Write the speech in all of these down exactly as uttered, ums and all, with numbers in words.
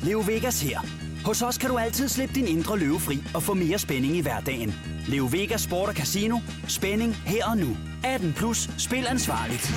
Leo Vegas her. Hos os kan du altid slippe din indre løve fri og få mere spænding i hverdagen. Leo Vegas Sport og Casino. Spænding her og nu. atten plus. Spil ansvarligt.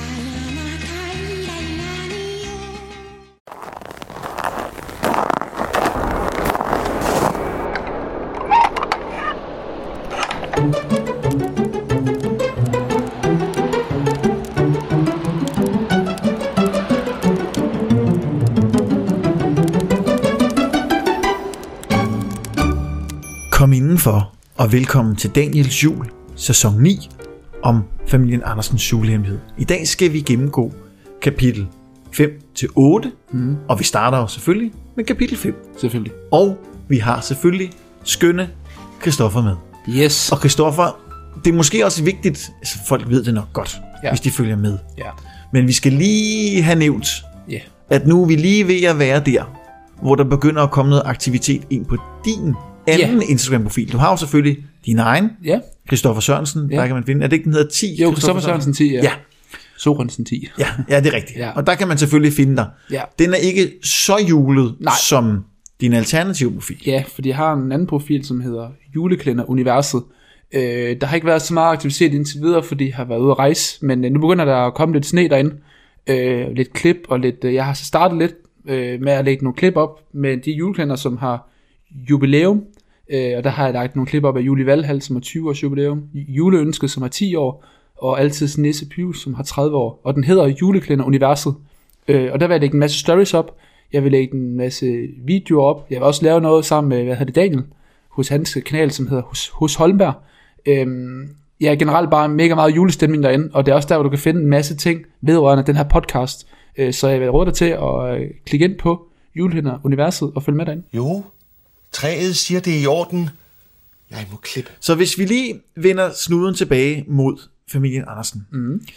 Kom indenfor, og velkommen til Daniels jul, sæson ni, om familien Andersens julehemmelighed. I dag skal vi gennemgå kapitel fem til otte, mm. og vi starter jo selvfølgelig med kapitel fem. Selvfølgelig. Og vi har selvfølgelig skønne Christoffer med. Yes. Og Christoffer, det er måske også vigtigt, altså folk ved det nok godt, ja. hvis de følger med. Ja. Men vi skal lige have nævnt, yeah. at nu er vi lige ved at være der, hvor der begynder at komme noget aktivitet ind på din anden yeah. Instagram-profil. Du har jo selvfølgelig din egen, yeah. Christoffer Sørensen, yeah. der kan man finde. Er det ikke, den hedder ti? Jo, Christoffer Sørensen ti, ja. ja. Sørensen ti. Ja, ja, det er rigtigt. ja. Og der kan man selvfølgelig finde dig. Ja. Den er ikke så julet Nej. som din alternative profil. Ja, fordi jeg har en anden profil, som hedder Juleklænder Universet. Øh, der har ikke været så meget aktivitet indtil videre, fordi jeg har været ude at rejse, men øh, nu begynder der at komme lidt sne derinde. Øh, lidt klip og lidt, øh, jeg har så startet lidt øh, med at lægge nogle klip op med de juleklænder, som har jubilæum. Øh, og der har jeg lagt nogle klip op af Julie Valhall, som har tyve års jubilæum, Juleønsket, som har ti år, og Altids Nisse Pius, som har tredive år. Og den hedder Juleklænder Universet. Øh, og der vil jeg lægge en masse stories op. Jeg vil lægge en masse videoer op. Jeg vil også lave noget sammen med, hvad hedder det, Daniel, hos hans kanal, som hedder Hos, Hos Holmberg. Øh, jeg er generelt bare mega meget julestemning derinde, og det er også der, hvor du kan finde en masse ting vedrørende den her podcast. Øh, så jeg vil råde dig til at øh, klikke ind på Juleklænder Universet og følge med derinde. Jo. Træet siger, det er i orden. Jeg må klippe. Så hvis vi lige vender snuden tilbage mod familien Andersen. Mm.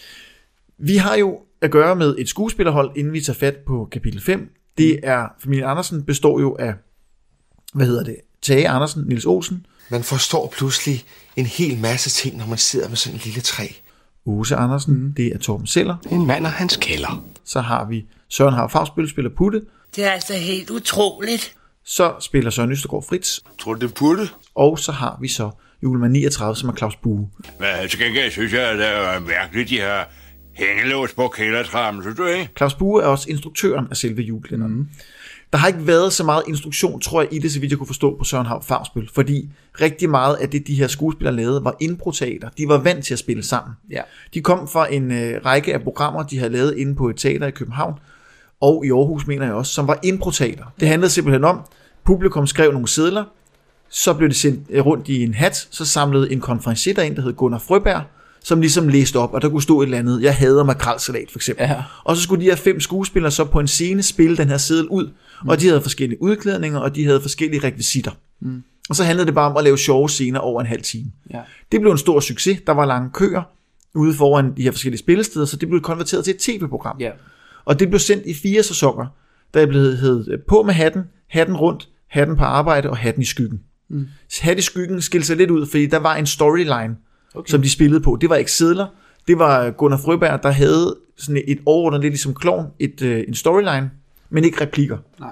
Vi har jo at gøre med et skuespillerhold, inden vi tager fat på kapitel fem. Det er, familien Andersen består jo af, hvad hedder det, Tage Andersen, Niels Olsen. Man forstår pludselig en hel masse ting, når man sidder med sådan en lille træ. Ose Andersen, mm. det er Torben Seller. En mand og hans kælder. Så har vi Søren Harp Fagsbøl, spiller Putte. Det er altså helt utroligt. Så spiller Søren Østergaard Fritz. Tror du det er Putte? Og så har vi så julemand niogtredive, som er Claus Bue. Men til gengæld synes jeg, at det er mærkeligt, de her hængelås på kældertrappen, synes du ikke? Claus Bue er også instruktøren af selve juleklænderen. Mm. Der har ikke været så meget instruktion, tror jeg, i det, så vidt jeg kunne forstå på Søren Harp Fagsbøl, fordi rigtig meget af det, de her skuespillere lavede, var impro-teater. De var vant til at spille sammen. Ja. De kom fra en øh, række af programmer, de havde lavet inde på et teater i København, og i Aarhus, mener jeg også, som var impro-teater. Det handlede simpelthen om, publikum skrev nogle sedler, så blev det sendt rundt i en hat, så samlede en konferencier ind, der hed Gunnar Frøberg, som ligesom læste op, og der kunne stå et eller andet, jeg hader makrelsalat for eksempel. Ja. Og så skulle de her fem skuespillere så på en scene spille den her seddel ud, mm. og de havde forskellige udklædninger, og de havde forskellige rekvisitter. Mm. Og så handlede det bare om at lave sjove scener over en halv time. Ja. Det blev en stor succes, der var lange køer ude foran de her forskellige spillesteder, så det blev konverteret til et tv-program. Ja. Og det blev sendt i fire sæsoner, der blev hed På med hatten, Hatten rundt, Hatten på arbejde og Hatten i skyggen. Mm. Hat i skyggen skilte sig lidt ud, fordi der var en storyline, okay. som de spillede på. Det var ikke sedler. Det var Gunnar Frøberg, der havde sådan et overordnet, lidt ligesom klovn, et, øh, en storyline, men ikke replikker. Nej.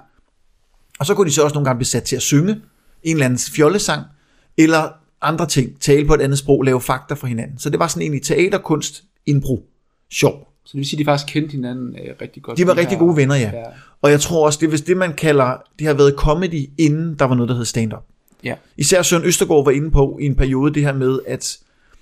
Og så kunne de så også nogle gange blive sat til at synge en eller anden fjollesang, eller andre ting, tale på et andet sprog, lave fakta for hinanden. Så det var sådan egentlig teaterkunst, impro, sjov. Så det vil sige, at de faktisk kendte hinanden øh, rigtig godt. De var rigtig her, gode venner, ja. ja. Og jeg tror også, det er hvis det, man kalder, det har været comedy, inden der var noget, der hed stand-up. Ja. Især Søren Østergaard var inde på i en periode det her med, at,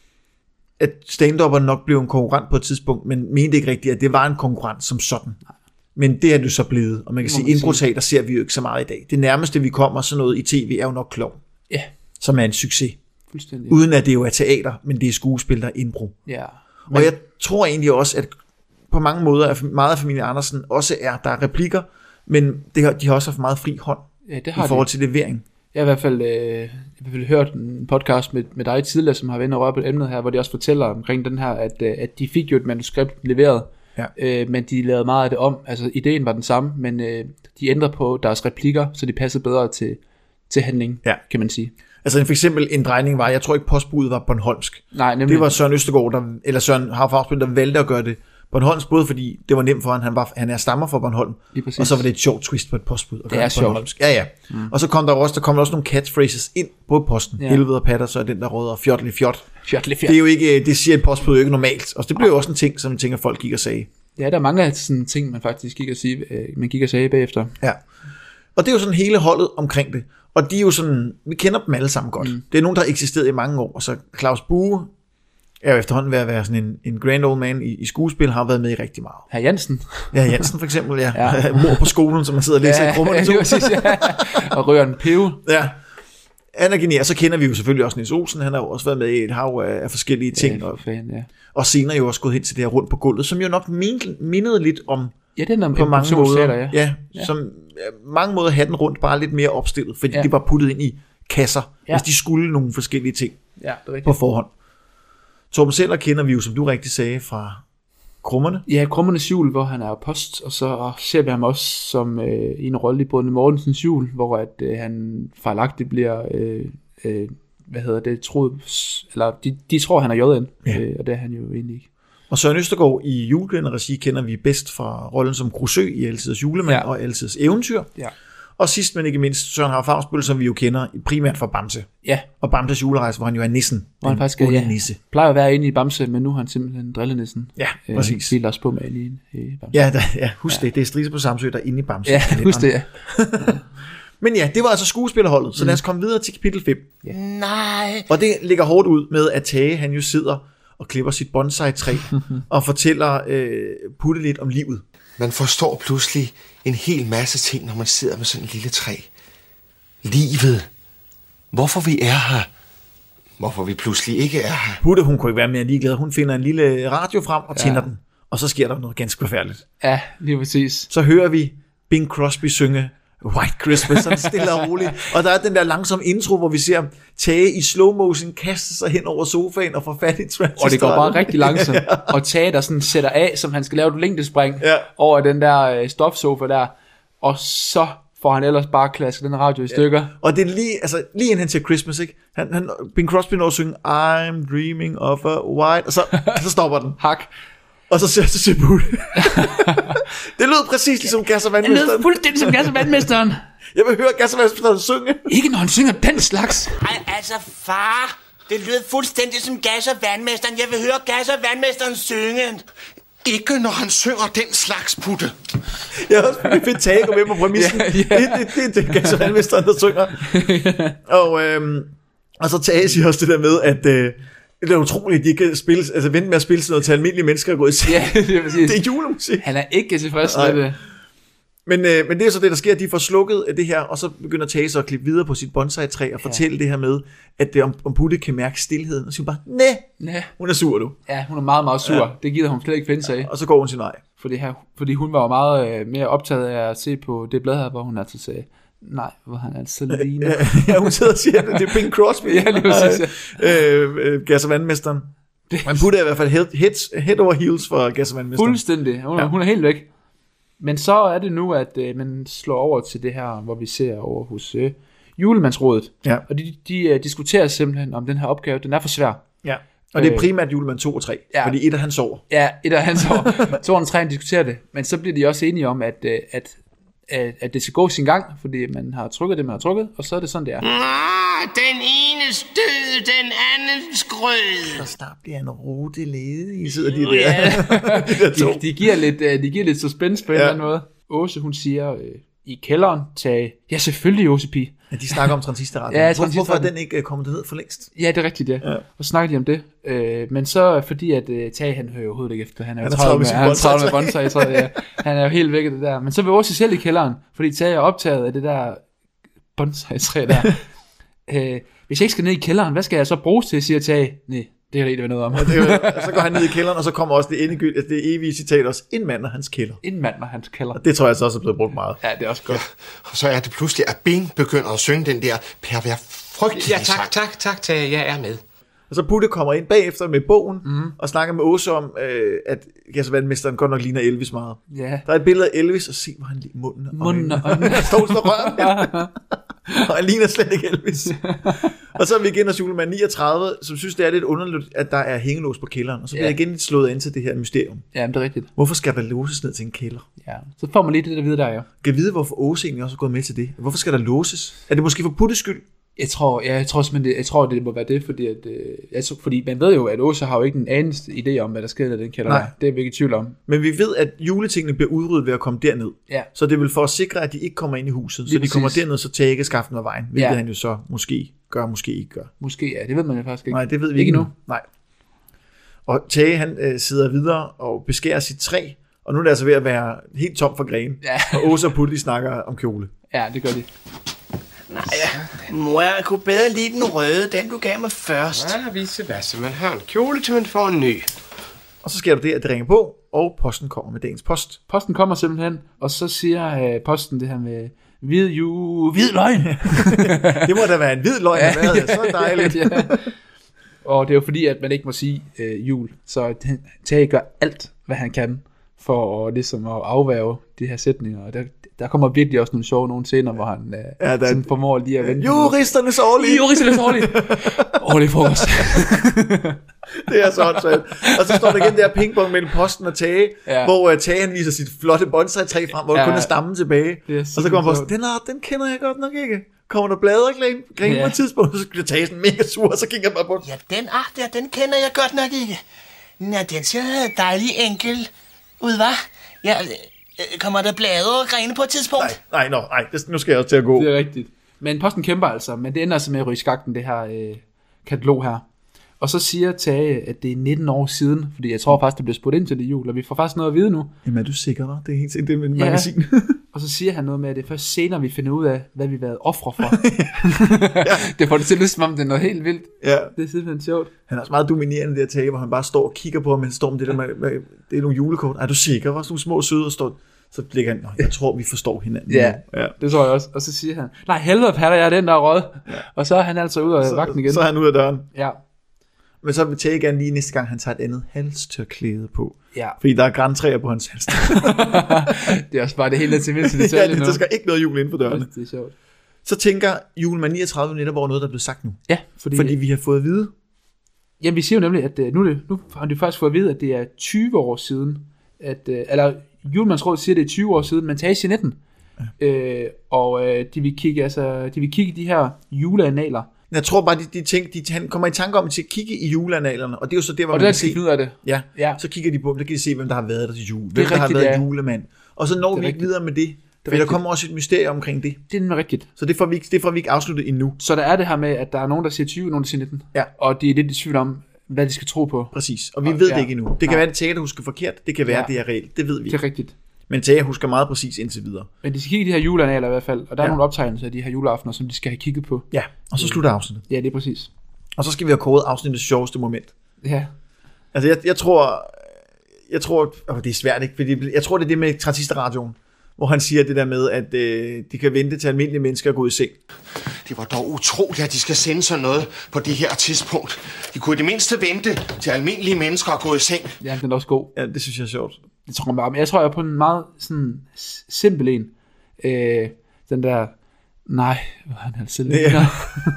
at stand-upper nok blev en konkurrent på et tidspunkt, men mente ikke rigtigt, at det var en konkurrent som sådan. Men det er det så blevet, og man kan sige, impro-teater ser vi jo ikke så meget i dag. Det nærmeste, vi kommer sådan noget i tv, er jo nok klovn, ja. som er en succes. Fuldstændig. Uden at det jo er teater, men det er skuespil, der er impro. Ja. Men... Og jeg tror egentlig også, at på mange måder, at meget af familien Andersen også er, der er replikker, men det har, de har også haft meget fri hånd ja, det har i forhold de. til levering. Jeg har i hvert fald, øh, jeg har i hvert fald hørt en podcast med, med dig tidligere, som har været inde og røre på emnet her, hvor de også fortæller omkring den her, at, øh, at de fik jo et manuskript leveret, ja. øh, men de lavede meget af det om. Altså ideen var den samme, men øh, de ændrede på deres replikker, så de passede bedre til, til handling, ja. kan man sige. Altså for eksempel en drejning var, jeg tror ikke postbudet var bornholmsk. Nej, nemlig. Det var Søren Østergaard, der, eller Søren Harp Fagsbøl, der valgte at gøre det Bornholms, både fordi det var nemt for ham, han, var, han er stammer fra Bornholm, og så var det et sjovt twist på et postbud. Det er sjovt. Ja, ja. Mm. Og så kom der også, der kom der også nogle catchphrases ind på posten. Ja. Helvede og patter, så er den der råder fjotlig fjot. Fjotlig fjot. Det er jo ikke, det siger et postbud jo ikke normalt. Og det blev jo også en ting, som jeg tænker, folk gik og sagde. Ja, der er mange af sådan ting, man faktisk gik og, sige, man gik og sagde bagefter. Ja. Og det er jo sådan hele holdet omkring det. Og de er jo sådan, vi kender dem alle sammen godt. Mm. Det er nogen, der har eksisteret i mange år. Og så Claus Bue er jo efterhånden ved at være sådan en, en grand old man i, i skuespil, har været med i rigtig meget. Hr. Jensen. Ja, Jensen for eksempel, ja. ja. Mor på skolen, som man sidder og læser ja, i Krummerne. Ja, præcis, ja. Og rører en pive. Ja. Han er genial. Så kender vi jo selvfølgelig også Niels Olsen. Han har jo også været med i et hav af, af forskellige ting. Ja, fan, ja. Og senere jo også gået hen til det her rundt på gulvet, som jo nok mindede lidt om ja, den er på mange måder. Sætter, ja. Ja, ja. Som mange måder havde den rundt bare lidt mere opstillet, fordi ja. de var puttet ind i kasser, ja. hvis de skulle nogle forskellige ting ja, det er på forhånd. Torben Seller kender vi jo, som du rigtig sagde, fra Krummerne. Ja, Krummernes Jul, hvor han er post, og så ser vi ham også som øh, en rolle i Bonde Mortensens Jul, hvor at, øh, han fejlagtigt bliver, øh, øh, hvad hedder det, troet, eller de, de tror, han er J N, ja. øh, og det er han jo egentlig ikke. Og Søren Østergaard i Juleglænden-regi kender vi bedst fra rollen som Krusø i Altiders Julemand ja. og Altiders Eventyr. Ja. Og sidst, men ikke mindst, Søren Harald Favnsbøl, som vi jo kender primært fra Bamse. Ja. Og Bamses julerejse, hvor han jo er nissen. Hvor han faktisk er, ja, nisse. Plejer at være inde i Bamse, men nu har han simpelthen drillenissen. Ja, præcis. Øh, vi også på med i, i Bamse. Ja, der, ja, husk ja. det. Det er Strise på Samsø, der er inde i Bamse. Ja, husk det, ja. Men ja, det var altså skuespillerholdet, så mm. lad os komme videre til kapitel fem. Ja. Nej. Og det ligger hårdt ud med, at Tage, han jo sidder og klipper sit bonsai-træ og fortæller øh, Putte lidt om livet. Man forstår pludselig en hel masse ting, når man sidder med sådan en lille træ. Livet. Hvorfor vi er her. Hvorfor vi pludselig ikke er her. Putte, hun kunne ikke være mere ligeglad. Hun finder en lille radio frem og tænder ja. den. Og så sker der noget ganske forfærdeligt. Ja, lige præcis. Så hører vi Bing Crosby synge White Christmas, sådan stille og roligt. Og der er den der langsomme intro, hvor vi ser Tage i slow motion kaste sig hen over sofaen og få fat i transistor. Og det går bare rigtig langsomt. ja. Og Tage, der sådan sætter af, som han skal lave et længdespring ja. over den der øh, stofsofa der. Og så får han ellers bare klasket den radio i stykker. Ja. Og det er lige, altså, lige inden han til Christmas, ikke? Han, han, Bing Crosby når at synge I'm dreaming of a white, og så, så stopper den. Hak. Og så ser så ser Putte. Det lød præcis ligesom Gas og Vandmesteren. Det lød fuldstændig som Gas og Vandmesteren. Jeg vil høre Gas og Vandmesteren synge. Ikke når han synger den slags. Ej, altså far, det lød fuldstændig som Gas og Vandmesteren. Jeg vil høre Gas og Vandmesteren synge. Ikke når han synger den slags, Putte. Jeg har også fedt Tage gå med på præmissen. ja, ja. Det, det, det, det er Gas og Vandmesteren, der synger. og, øhm, og så Tage siger også det der med, at øh, det er utroligt, at de kan spille, altså vente med at spille sådan noget til almindelige mennesker og gå i seng. Ja, det er præcis. Det er julemusik. Han er ikke tilfreds med det. Men, øh, men det er så det, der sker, at de får slukket det her, og så begynder Tage så at klippe videre på sit bonsai-træ og ja. fortælle det her med, at det, om, om Putte kan mærke stilheden, og siger bare, næh, hun er sur du. Ja, hun er meget, meget sur. Ja. Det gider hun slet ikke finde sig af. Og så går hun sin vej. Fordi, her, fordi hun var jo meget øh, mere optaget af at se på det blad her, hvor hun altid sagde, nej, hvor han altså ligner. Ja, hun sidder og siger, at det er Bing Crosby. ja, lige præcis, ja. øh, øh, Gas og Vandmesteren. Man Putte er i hvert fald head, head, head over heels for Gas og Vandmesteren. Fuldstændig. Hun, ja. hun er helt væk. Men så er det nu, at øh, man slår over til det her, hvor vi ser over hos øh, Julemandsrådet. Ja. Og de, de uh, diskuterer simpelthen, om den her opgave, den er for svær. Ja. Og det er primært Julemand to og tre, ja. fordi et af han sover. Ja, et af han sover. to og tre diskuterer det. Men så bliver de også enige om, at, at, at, at det skal gå sin gang, fordi man har trykket det, man har trykket, og så er det sådan, det er. Ah, den ene stød, den anden skrød. Og snart bliver en rute ledig, sidder de der. Ja. de, de, giver lidt, de giver lidt suspense på en ja. eller anden måde. Åse, hun siger, øh, i kælderen, Tage, ja selvfølgelig Josepie. Ja, de snakker om transistorradioen. ja, Hvor, hvorfor er den ikke kommet ned for længst? Ja, det er rigtigt, ja. ja. Og så snakker de om det. Øh, men så fordi, at uh, Tage, han hører overhovedet ikke efter. Han er jo travlt med bonsai, så ja. Han er jo helt væk af det der. Men så vil Åse selv i kælderen, fordi Tage er optaget af det der bonsai-træ der. øh, hvis jeg ikke skal ned i kælderen, hvad skal jeg så bruges til, siger Tage. Nej, det er rigtig noget om. Ja, det er jo, så går han ned i kælderen, og så kommer også det endegyldige, altså det evige citat også, en mand og hans kælder. En mand og hans kælder. Og det tror jeg så også er blevet brugt meget. Ja, det er også godt. Ja, og så er det pludselig, at Bing begynder at synge den der pervers frygtelige Ja, tak, tak, tak, tak, jeg er med. Og så Putte kommer ind bagefter med bogen, mm. og snakker med Åse om, øh, at Gas og Vandmesteren godt nok ligner Elvis meget. Ja. Der er et billede af Elvis, og se, hvor han lige munden og munden og øjnene. Står og rører. Og han ligner slet ikke Elvis. Og så er vi igen hos julemand niogtredive, som synes, det er lidt underligt, at der er hængelås på kælderen. Og så bliver Ja. jeg igen slået ind til det her mysterium. Ja, men det er rigtigt. Hvorfor skal der låses ned til en kælder? Ja. Så får man lige det der videre der, ja. Kan jeg vide, hvorfor Åse egentlig også er gået med til det? Hvorfor skal der låses? Er det måske for Puttes skyld? Jeg tror, ja, jeg tror simpelthen, det, jeg tror, det må være det, fordi, at, øh, jeg tror, fordi man ved jo, at Åse har jo ikke den anelse idé om, hvad der sker i den kælder. Nej. Der. Det er vi ikke i tvivl om. Men vi ved, at juletingene bliver udryddet ved at komme derned. Ja. Så det er vel for at sikre, at de ikke kommer ind i huset. Lige så de kommer præcis. derned, så Tage ikke skaffer af vejen. Hvilket Ja. han jo så måske gør, måske ikke gør. Måske, ja, det ved man jo faktisk ikke. Nej, det ved vi ikke ikke endnu. Nej. Og Tage, han øh, sidder videre og beskærer sit træ. Og nu er det altså ved at være helt tom for grene. Ja. Og Åse og Putte, de snakker om kjole. Ja, det gør de. Nej, mor, jeg kunne bedre lide den røde, den du gav mig først. Ja, vise hvad, så man har en kjole, til man får en ny. Og så sker der det, at det ringer på, og posten kommer med dagens post. Posten kommer simpelthen, og så siger øh, posten det her med hvid ju... Hvid løgn! Det må da være en hvid løgn, ja, ja, ja, så dejligt. Ja. Og det er jo fordi, at man ikke må sige øh, jul, så Tage gør alt, hvad han kan, for at, ligesom at afværge de her sætninger. Og der, der kommer virkelig også nogle sjove nogle scener, hvor han øh, Ja, der- sådan formår lige at vende. Juristernes årlige. Juristernes årlige! Årlige frokost. Det er så åndssvagt. Og så står der igen der pingpong mellem posten og Tage, ja. Ja. hvor uh, Tage han viser sit flotte bonsai-træ frem, hvor ja. der Ja. kun er stammen tilbage. Det er Og så kommer super posten, den, er, den kender jeg godt nok ikke. Kommer der bladregren ja. Ja. på et tidspunkt, og så bliver Tage sådan mega sur, og så kigger jeg bare på den. Ja, den art der, den kender jeg godt nok ikke. Nå, den ser dejlig enkel ud, hva'? Ja, øh, kommer der blade og grene på et tidspunkt? Nej, nej, no, nej, det, nu skal jeg også til at gå. Det er rigtigt. Men posten kæmper altså, men det ender altså med at ryge i skakten, det her øh, katalog her. Og så siger Tage, at det er nitten år siden, fordi jeg tror faktisk, det bliver spurgt ind til det jul, og vi får faktisk noget at vide nu. Jamen er du sikker, hva'? Det er helt sikkert det med Ja. magasin. Og så siger han noget med, at det er først senere, vi finder ud af, hvad vi har været ofre for. Det får det til at lyde, som om det er noget helt vildt. Ja. Det er simpelthen sjovt. Han er også meget dominerende der Tage, hvor han bare står og kigger på ham, mens han står med det der med, med, det er nogle julekort. Er du sikker? Var sådan nogle små søde, og står, så ligger han, "Nå, jeg tror, vi forstår hinanden. Ja, nu." Ja. det tror jeg også. Og så siger han, nej helvede patter, jeg er den der er rød. Ja. Og så er han altså ud af vagten igen. Så er han ud af døren. Ja. Men så vil Tage gerne lige næste gang, han tager et andet halstørklæde på. Ja. Fordi der er grantræer på hans hals. Det er også bare det hele til mindste Ja, detalje det, nu. der skal ikke noget jul inden for dørene. Det er sjovt. Så tænker julemand niogtredive netop over noget, der er blevet sagt nu. Ja, fordi, Fordi vi har fået at vide, jamen, vi siger jo nemlig, at øh, nu, er det, nu har de faktisk fået at vide, at det er tyve år siden, at, øh, eller Julemandsrådet siger, at det er tyve år siden, men Tage siger nitten. Ja. Øh, og øh, de vil kigge, altså, de vil kigge i de her juleanaler, jeg tror bare, de, de ting, de, han kommer i tanke om at kigge i juleanalerne, og det er jo så der, hvor og man der kan skal se, finde ud af det. ja, Ja. så kigger de på dem, der kan de se, hvem der har været der til jul, hvem Det er der har rigtigt, været ja. julemand. Og så når Det er vi ikke rigtigt. videre med det, for der rigtigt. kommer også et mysterium omkring det. Det er nemlig rigtigt. Så det får vi ikke, det får vi ikke afsluttet endnu. Så der er det her med, at der er nogen, der siger tyve, og nogen, der siger nitten. Ja. Og de er lidt i tvivl om, hvad de skal tro på. Præcis, og vi Og- ved ja. det ikke endnu. Det kan Nej. være, at Tage, der husker forkert. Det kan være, Ja. at det er reelt. Det ved vi Det ikke. er rigtigt. Men Tage husker meget præcis indtil videre. Men de skal kigge i de her juleanaler i hvert fald, og der er Ja. nogle optegnelser af de her juleaftener, som de skal have kigget på. Ja, og så slutter afsnittet. Ja, det er præcis. Og så skal vi have kåret afsnittets sjoveste moment. Ja, Altså, jeg, jeg tror... Jeg tror... Åh, det er svært, ikke? Fordi jeg tror, det er det med transistorradioen, hvor han siger det der med, at øh, de kan vente til almindelige mennesker at gå i seng. Det var dog utroligt, at de skal sende sådan noget på det her tidspunkt. De kunne i det mindste vente til almindelige mennesker at gå i seng. ja, den er også god. Ja, det synes jeg er sjovt. Det tror jeg bare. Men jeg tror, jeg er på en meget sådan s- simpel en. Øh, den der, nej, hvor er han altså selv. Ja.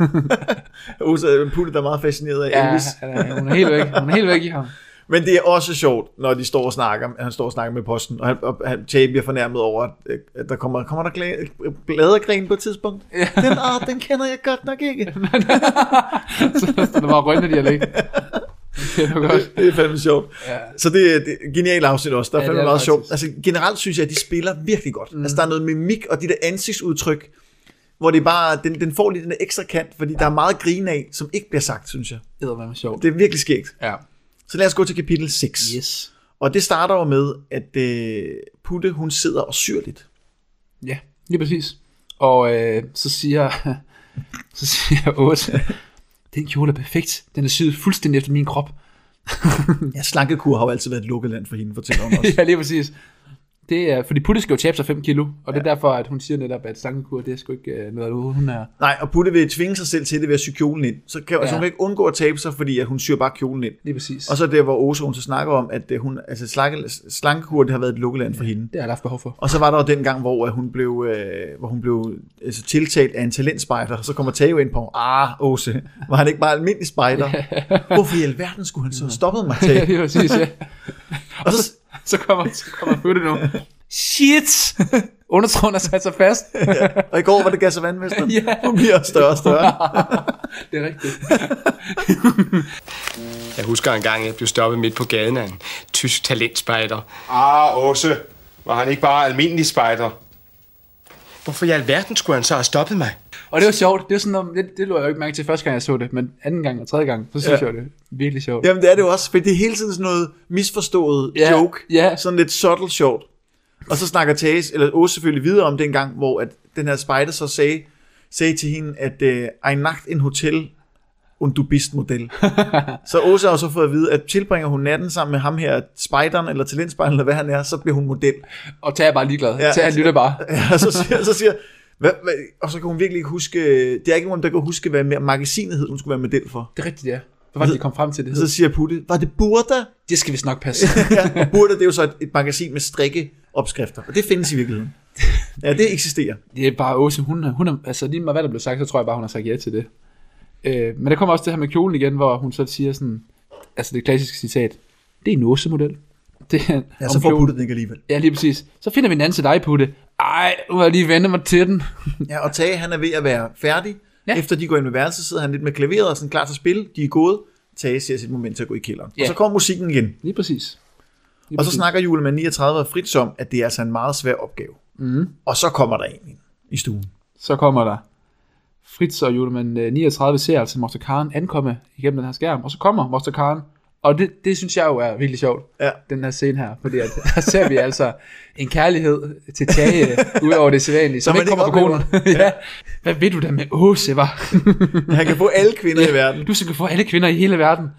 Åsa Putte, der er meget fascineret af Ja, Elvis. ja, hun er helt væk. Hun er helt væk i ham. Men det er også sjovt, når de står og snakker, han står og snakker med posten, og, han, og han, Tage bliver fornærmet over, at, at der kommer, kommer der gla- bladegren på et tidspunkt. Ja. Den art, den kender jeg godt nok ikke. Så der var rønne dialekt. Det er godt. Det er fandme sjovt. Ja. Så det er, det er genialt afsnit også. Der er Ja, fandme det er meget faktisk. sjovt. Altså generelt synes jeg, at de spiller virkelig godt. Mm. Altså der er noget mimik og de der ansigtsudtryk, hvor det bare, den, den får lige den der ekstra kant, fordi der er meget grin af, som ikke bliver sagt, synes jeg. Det er sjovt. Det er virkelig skægt. Ja. Så lad os gå til kapitel seks. Yes. Og det starter jo med, at øh, Putte, hun sidder og syr lidt. Ja, lige præcis. Og øh, så siger, så siger Åse, den kjole er perfekt. Den er syet fuldstændig efter min krop. Ja, slankekur har jo altid været et lukket land for hende, fortæller hun også. Ja, lige præcis. Det er, fordi Putte skal jo tabe sig fem kilo, og det er derfor, at hun siger netop, at slankekur, det er sgu ikke uh, noget, hun er... Nej, og Putte vil tvinge sig selv til det ved at sy kjolen ind. Så kan, ja. altså, hun kan ikke undgå at tabe sig, fordi at hun syr bare kjolen ind. Lige præcis. Og så er det, hvor Åse, hun så snakker om, at hun, altså, slanke, slankekur, det har været et lukkeland for hende. Det har jeg haft behov for. Og så var der jo den gang, hvor hun blev, øh, hvor hun blev altså, tiltalt af en talentspejder. Så kommer Tage ind på, ah, Åse, var han ikke bare almindelig spejder? Hvorfor i alverden skulle han så have stoppet mig, Tage? Ja, det er præcis, ja. Og så, så kommer, så kommer Putte nu. Shit! Undertroen har sat sig fast. Ja. Og i går var det gas- og vandmesteren. Ja. Hun bliver større og større. Det er rigtigt. Jeg husker en gang, jeg blev stoppet midt på gaden af en tysk talentspejder. Ah, Åse, var han ikke bare almindelig spejder? Hvorfor i alverden skulle han så have stoppet mig? Og det var sjovt. Det var sådan noget, det, det lå jeg jo ikke mærke til første gang, jeg så det. Men anden gang og tredje gang, så synes ja. jeg, det er virkelig sjovt. Jamen det er det jo også, for det er hele tiden sådan noget misforstået ja. joke. Ja. Sådan lidt subtle sjovt. Og så snakker Tage, eller Åse selvfølgelig videre om den gang, hvor at den her spejder så sagde, sagde til hende, at uh, ein Nacht in Hotel und du bist Model. Så Åse har så fået at vide, at tilbringer hun natten sammen med ham her, spejderen eller talentspejderen, eller hvad han er, så bliver hun model. Og Tage er bare ligeglad. Ja, Tage lytter bare. Ja, og så siger, så siger hvad, hvad, og så kan hun virkelig ikke huske, det er ikke nogen, der kan huske, hvad magasinet hed, hun skulle være model for. Det er rigtigt, ja. Hvad var det, de kom frem til det? Så siger Putte, var det Burda? Det skal vi nok passe. Ja, og Burda, det er jo så et, et magasin med strikkeopskrifter, og det findes i virkeligheden. Ja, det eksisterer. Det er bare Åse, hun, hun er, altså lige meget hvad der blev sagt, så tror jeg bare, hun har sagt ja til det. Øh, men der kommer også det her med kjolen igen, hvor hun så siger sådan, altså det klassiske citat, det er en Åse-model. Det er, ja, så får Putte den ikke alligevel. Ja, lige præcis. Så finder vi en anden til dig, Putte. Ej, nu har jeg lige vendt mig til den. Ja, og Tage, han er ved at være færdig. Ja. Efter de går ind med værelset, sidder han lidt med klaveret og sådan klar til at spille. De er gået. Tage ser sit moment til at gå i kælderen. Ja. Og så kommer musikken igen. Lige præcis. Lige og så præcis. snakker julemand niogtredive og Fritz om, at det er altså en meget svær opgave. Mm. Og så kommer der en ind i stuen. Så kommer der Fritz og julemand niogtredive ser altså Moster Karen ankomme igennem den her skærm. Og så kommer Moster Karen. Og det, det synes jeg jo er virkelig sjovt, ja. Den her scene her. Fordi at, her ser vi altså en kærlighed til Tage, ud over det sædvanlige, som ikke kommer på konen. Ja. Hvad ved du da med Åse, var? Han kan få alle kvinder ja. i verden. Du skal få alle kvinder i hele verden.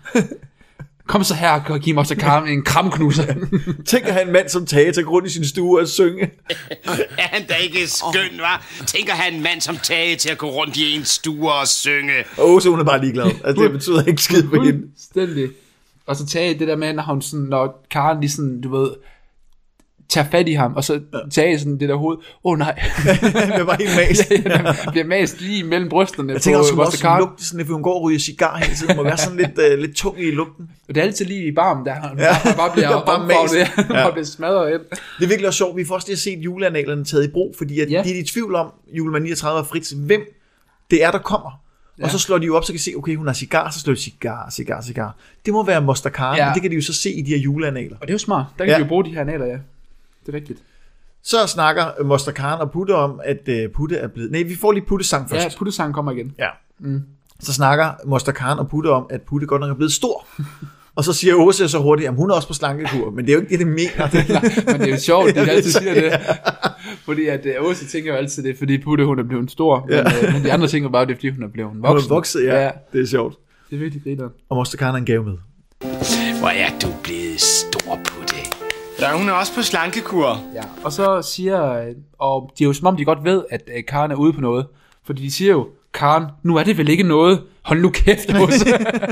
Kom så her og giv Moster Karen en kramknuser. Tænk at have en mand som Tage til grund i sin stue og synge. Er han da ikke skøn, hva'? Tænk at have en mand som Tage til at gå rundt i en stue og synge. Og Åse, hun er bare ligeglad. Altså, det betyder ikke skid på hende. Stændig. Og så Tage det der med, når, hun sådan, når Karen lige sådan, du ved, tager fat i ham, og så Tage sådan det der hoved, åh oh, nej. Det var helt mast. Ja, ja, bliver mast lige mellem brysterne. Jeg tænker også, hun også lugte sådan, at hun går og ryger cigar hele tiden, må være sådan lidt, uh, lidt tung i lugten. Og det er altid lige i barmen, der han ja. bare bliver bare omfavnet, ja. bare bliver smadret ind. Det er virkelig også sjovt, vi får også lige set juleanalerne taget i brug, fordi at ja. de er i tvivl om, julemand niogtredive og Fritz, hvem det er, der kommer. Ja. Og så slår de jo op, så kan de se, okay, hun har cigar, så slår de cigar, cigar, cigar. Det må være Moster Karen, ja. og det kan de jo så se i de her juleanaler. Og det er jo smart, der kan ja. de jo bruge de her analer, ja. Det er rigtigt. Så snakker Moster Karen og Putte om, at uh, Putte er blevet... Nej, vi får lige Puttes sang først. Ja, Puttes sang kommer igen. Ja. Mm. Så snakker Moster Karen og Putte om, at Putte godt nok er blevet stor. Og så siger Åse så hurtigt, at hun er også på slankekur, men det er jo ikke det, det mener. Det. Nej, men det er jo sjovt, de altid siger det. Fordi at uh, Åse tænker jo altid det, fordi Putte hun er blevet stor, men, ja. uh, men de andre tænker bare, det er fordi hun er blevet voksen. Hun er vokset, ja. ja. Det er sjovt. Det er virkelig griner. Og Moster Karen er en gave med. Hvor er du blevet stor, Putte? Ja, hun er også på slankekur. Ja, og så siger, og de er jo som om de godt ved, at Karen er ude på noget. Fordi de siger jo, Karen, nu er det vel ikke noget. Hold nu kæft, Åse.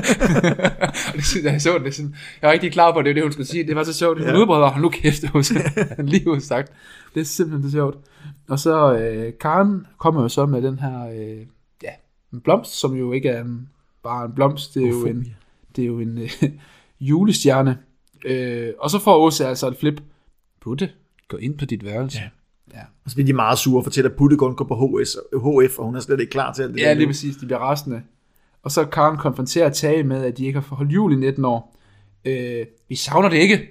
Det synes jeg er sjovt. Det er sådan, jeg var rigtig klar på, at det var det, hun skulle sige. Det var så sjovt. Hun ja. udbrød, hold nu kæft, Åse. Lige udsagt. Det er simpelthen så sjovt. Og så øh, Karen kommer jo så med den her, øh, ja, en blomst, som jo ikke er en, bare en blomst. Det er jo en, det er jo en øh, julestjerne. Øh, og så får Åse altså et flip. Putte, gå ind på dit værelse. Ja. Ja. Og så bliver de meget sure og fortæller, at Putte går på H S, H F, og hun er slet ikke klar til alt det. Ja, lige præcis. De bliver rasende. Og så Karen konfronterer Tage med, at de ikke har holdt jul i nitten år. Øh, vi savner det ikke.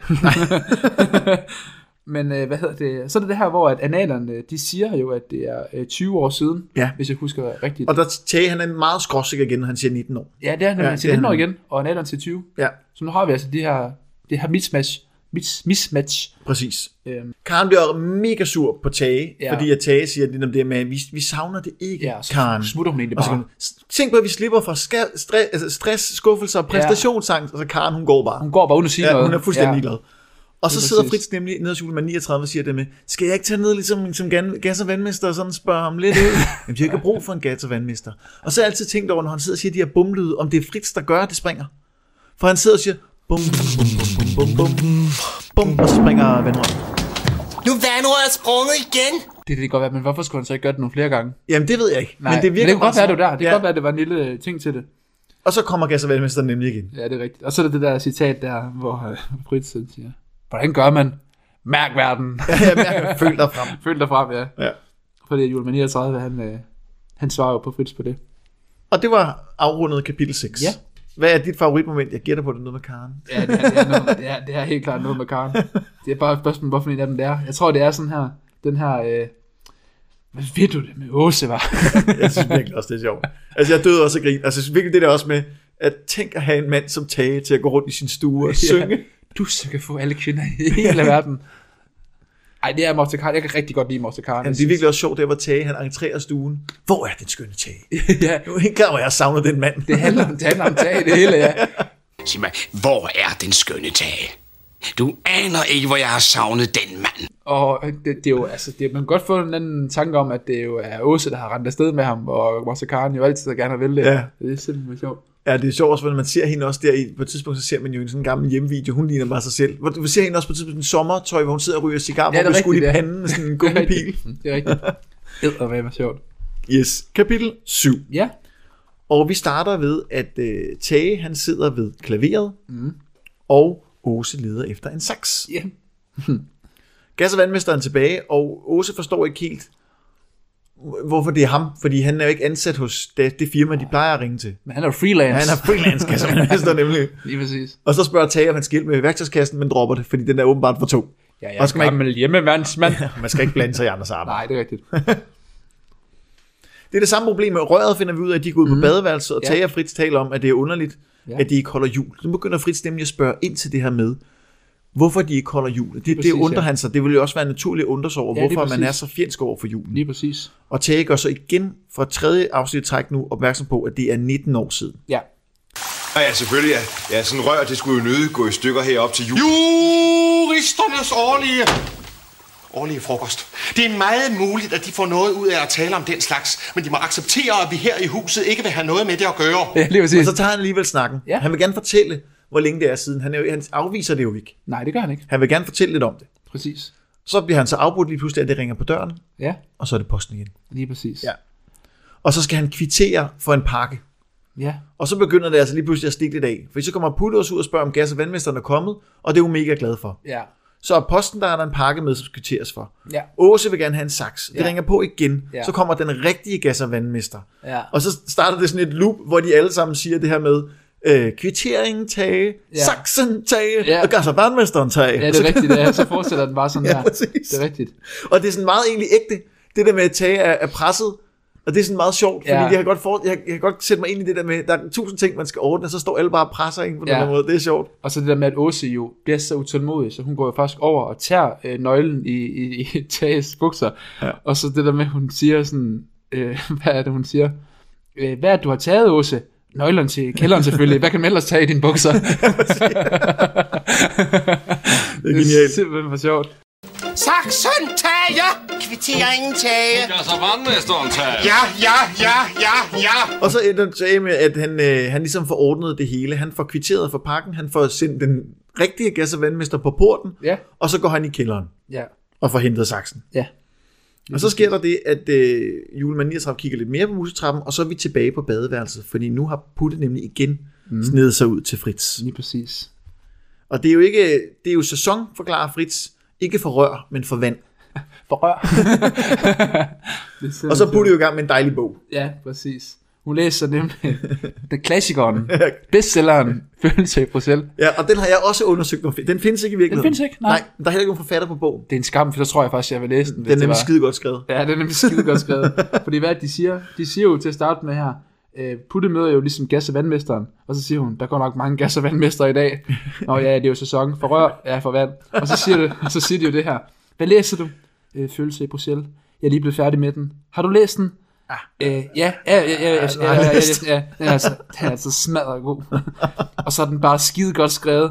Men øh, hvad hedder det? Så er det det her, hvor at analerne, de siger jo, at det er øh, tyve år siden, ja. hvis jeg husker rigtigt. Og der Tage, han er meget skråsikker igen, når han siger nitten år. Ja, det er han, ja, han siger nitten år igen, og analerne siger tyve. Ja. Så nu har vi altså de her, det her mismatch. Mis, mismatch. Præcis. Øhm. Karen bliver mega sur på Tage, ja. fordi at Tage siger lidt om det med, at vi, vi savner det ikke, ja, så Karen. smutter hun egentlig bare. Så, tænk på, at vi slipper fra ska- stress, altså stress, skuffelser og præstationsangst, ja. og så Karen, hun går bare. Hun går bare uden at sige ja, noget. Hun er fuldstændig ja. ligeglad. Og så sidder Fritz nemlig nede hos Julemand niogtredive og siger det med, skal jeg ikke tage ned ligesom som gas- og vandmester og sådan spørge ham lidt ud? Jamen, de har ikke brug for en gas- og vandmester. Og så har jeg altid tænkt over, når han sidder og siger de her bumlyde, om det er Fritz, der gør, at det springer. For han sidder og siger, bum, bum, bum, bum, bum, bum, bum, og så springer vandrøret. Nu er vandrøret sprunget igen. Det kan det godt være, men hvorfor skulle han så ikke gøre det nogle flere gange? Jamen, det ved jeg ikke. Nej, men det virker men det kan godt være, det der. Det kan ja. godt være, det var en lille ting til det. Og så kommer gas- og vandmesteren nemlig igen. Ja, det er rigtigt. Og så er det det der citat der, hvor uh, Fritz siger, hvordan gør man? Mærk verden. Ja, ja, mærk, føl dig frem. Føl dig frem, ja. Ja. Fordi Julemand niogtredive, han, øh, han svarer jo på Fritz på det. Og det var afrundet kapitel seks. Ja. Hvad er dit favoritmoment? Jeg gætter på det noget med Karen. Ja, det er, det er, noget, det er, det er helt klart noget med Karen. Det er bare et spørgsmål, hvorfor en af dem det er. Jeg tror, det er sådan her, den her, øh, hvad ved du det med Åse, var? Jeg synes virkelig også, det er sjovt. Altså, jeg døde også af grin. Altså, virkelig det der også med, at tænk at have en mand som Tage til at gå rundt i sin stue og synge. Ja, du så kan få alle kvinder i hele verden. Ej, det er Moster Karen. Jeg kan rigtig godt lide Moster Karen. Ja, det er virkelig også sjovt, der hvor Tage, han entrerer stuen. Hvor er den skønne Tage? Ja. Nu er ikke klar, hvor jeg savner den mand. Det handler, det handler om Tage, det hele, ja. Sig mig, hvor er den skønne Tage? Du aner ikke, hvor jeg har savnet den mand. Og det, det er jo, altså, det, man kan godt få en anden tanke om, at det jo er Åse, der har rendt afsted med ham, og Moster Karen jo altid gerne vil det. Ja. Det er simpelthen sjovt. Ja, det er sjovt også, når man ser hende også der i, på et tidspunkt, så ser man jo en sådan gammel hjemmevideo, hun ligner bare sig selv. Du ser hende også på et tidspunkt i en sommertøj, hvor hun sidder og ryger cigar, Ja, hvor hun det er skudt i rigtigt, ja. panden med sådan en gummipil. Det er rigtigt. Det er hvad sjovt. Yes, kapitel syv. Ja. Og vi starter ved, at uh, Tage, han sidder ved klaveret, mm. og Åse leder efter en saks. Ja. Gas- og vandmesteren tilbage, og Åse forstår ikke helt, hvorfor det er ham, fordi han er jo ikke ansat hos det, det firma, de plejer at ringe til. Men han er jo freelance. Ja, han er freelance gas- og vandmester nemlig. Lige præcis. Og så spørger Tage, om han skal hjælpe med værktøjskassen, men dropper det, fordi den er åbenbart for tung. Ja, jeg Og er skal man gammel hjemmemandsmand. Ja, man skal ikke blande sig i andres arbejde. Nej, det er rigtigt. Det er det samme problem med røret, finder vi ud af, at de går ud på mm. badeværelset, og Tage og Fritz taler om, at det er underligt, ja. at de ikke holder jul. Så begynder Fritz nemlig at spørge ind til det her med, hvorfor de ikke holder jul. Det, præcis, det undrer ja. han sig. Det ville jo også være naturligt at undre sig over, ja, hvorfor man er så fjendsk over for julen. Lige præcis. Og Tage gør så igen fra tredje afsnit træk nu opmærksom på, at det er nitten år siden. Ja. Ja, ja, selvfølgelig. Ja, ja, sådan rør, det skulle jo nødigt gå i stykker herop til jul. Juristernes årlige... årlige frokost. Det er meget muligt, at de får noget ud af at tale om den slags, men de må acceptere, at vi her i huset ikke vil have noget med det at gøre. Ja, lige præcis. Og så tager han alligevel snakken. Ja. Han vil gerne fortælle, hvor længe det er siden. Han, er jo, han afviser det jo ikke. Nej, det gør han ikke. Han vil gerne fortælle lidt om det. Præcis. Så bliver han så afbrudt lige pludselig, at det ringer på døren. Ja. Og så er det posten igen. Lige præcis. Ja. Og så skal han kvittere for en pakke. Ja. Og så begynder det altså lige pludselig at stikke lidt af. For så kommer Putters ud og spørger, om gas- og vandmesteren er kommet, og det er hun mega glad for. Ja. Så er posten, der er der en pakke med, som skal kvitteres for. Ja. Åse vil gerne have en saks. Det Ja. ringer på igen. Ja. Så kommer den rigtige gas- og vandmester. Ja. Og så starter det sådan et loop, hvor de alle sammen siger det her med, øh, kvitteringen Tage, Ja. saksen Tage, Ja. og gas- og vandmesteren Tage. Ja, det er rigtigt. Ja. Så fortsætter den bare sådan Ja, her. præcis. Det er rigtigt. Og det er sådan meget egentlig ægte, det der med at Tage er, er presset. Og det er sådan meget sjovt, fordi Ja. jeg, kan godt for, jeg, jeg kan godt sætte mig ind i det der med, der er tusind ting, man skal ordne, og så står alle bare og presser en på Ja. den her måde. Det er sjovt. Og så det der med, at Åse jo bliver så utålmodig, så hun går jo faktisk over og tager øh, nøglen i, i, i Tages bukser. Ja. Og så det der med, at hun siger sådan, øh, hvad er det, hun siger? Øh, hvad er det, du har taget, Åse? Nøglerne til kælderen selvfølgelig. Hvad kan man ellers tage i dine bukser? Det er genialt. Det er simpelthen for sjovt. Saksen Tage! Kvitteringen Tage! Ja, så vandmesteren Tage. Ja, ja, ja, ja, ja! Og så ender Tage med, at han, øh, han ligesom får ordnet det hele. Han får kvitteret for pakken, han får sendt den rigtige gas- og vandmester på porten, Ja. og så går han i kælderen Ja. og får hentet saksen. Ja. Og så sker der det, at øh, Julemand niogtredive kigger lidt mere på musetrappen, og så er vi tilbage på badeværelset, fordi nu har Putte nemlig igen mm. snedet sig ud til Fritz. Lige præcis. Og det er jo ikke, det er jo sæson, forklarer Fritz, ikke for rør, men for vand. For rør. Og så Putte jo i gang med en dejlig bog. Ja, præcis. Hun læser nemlig den klassikeren, bestselleren, Følelse i Bruxelles. Ja, og den har jeg også undersøgt. Den findes ikke i virkeligheden. Den findes ikke, nej. Nej, der er heller ikke nogen forfatter på bogen. Det er en skam, for så tror jeg faktisk, jeg vil læse den. Den er nemlig skide godt skrevet. Ja, det er nemlig skide godt skrevet. Fordi hvad de siger? De siger jo til at starte med her, øh, Putte møder jo ligesom gas- og vandmesteren, og så siger hun, der går nok mange gas- og vandmester i dag. Nå ja, det er jo sæson. For rør, ja, for vand. Og så siger, det, så siger de jo det her. Hvad læser du? Øh, Følelse i Bruxelles. Jeg er lige blevet færdig med den. Har du læst den? Ah. Øh, ja, ja, ja, ja, ja, ja, ja, ja, ja, ja, altså, den er altså smadret god. Og så er den bare skide godt skrevet.